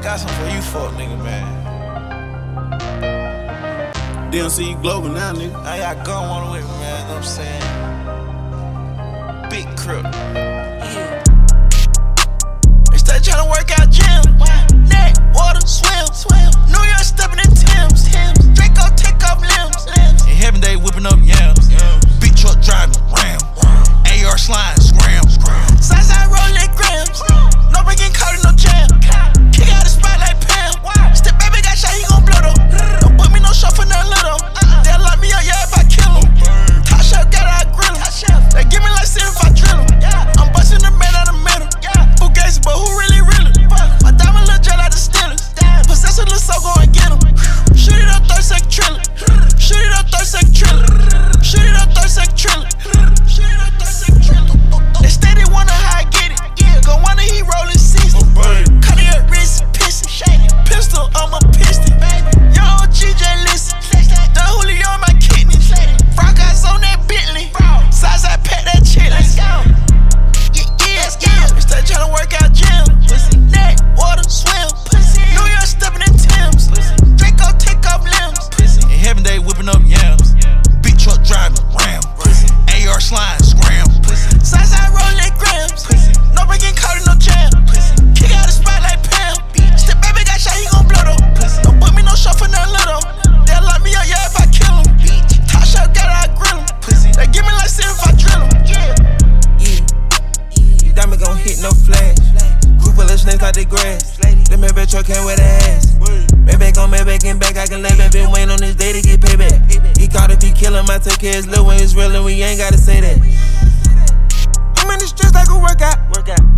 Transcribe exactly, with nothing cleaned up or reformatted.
got something for you fuck nigga, man. D M C global now, nigga. I got gun one with me, man, you know what I'm saying? Big crip. Yeah. They start trying to work out gym. Neck, water, swim, swim. New York stepping in Tim's. Tim's. Draco take off limbs. limbs. In heaven they whipping up yams. yams. Big truck driving, ram. A R sliding, scram. Southside rolling grams. Nobody getting caught in no jam. Kick out the spot like Pam. Step baby got shot, he gon' blow though. Don't put me no shot for nothing little. They'll lock me up, yeah, if I kill him. Top chef got out, grill him. They give me like sin if I drill him. I'm busting the man out the middle. Fugazi, but who really, really? My diamond look just like the Steelers. Possessor look so go and get him. Shoot it up, thirty second trailer. Shoot it up, thirty second trailer. Shoot it up, thirty second trailer. Shoot it up, thirty second trailer. They steady wonder how I get it. Go wonder he rollin' sixty. Cartier wrist, pissy. Pistol, I'm a piston. Young G J listen. The Julio on my kidney. Frog eyes on that Bentley. Southside pack that chili. Yeah, yeah, yeah. They start tryna work out gym. Neck, water, swim. New York stepping in Tim's. Draco take off limbs. In heaven they whipping up yams. Big truck driving, ram. A R sliding, scram. Southside rolling grams. Nobody getting caught in no jam. Kick out the spot like Pam. Step baby got shot, he gon' blow though. Don't put me no shot for nothing little. They'll lock me up, yeah, if I kill him. Top shot got out, grill him. They give me like sin if I drill him. Yeah. Diamond gon' hit no flash. Group of little snakes like the grass. The Maybach truck came with a ass. Maybach on Maybach and back, I can lay back. Been waiting on this day to get payback. He caught if he kill him, I take care of his little when it's real and we ain't gotta say that. I'm in the streets like a workout. workout.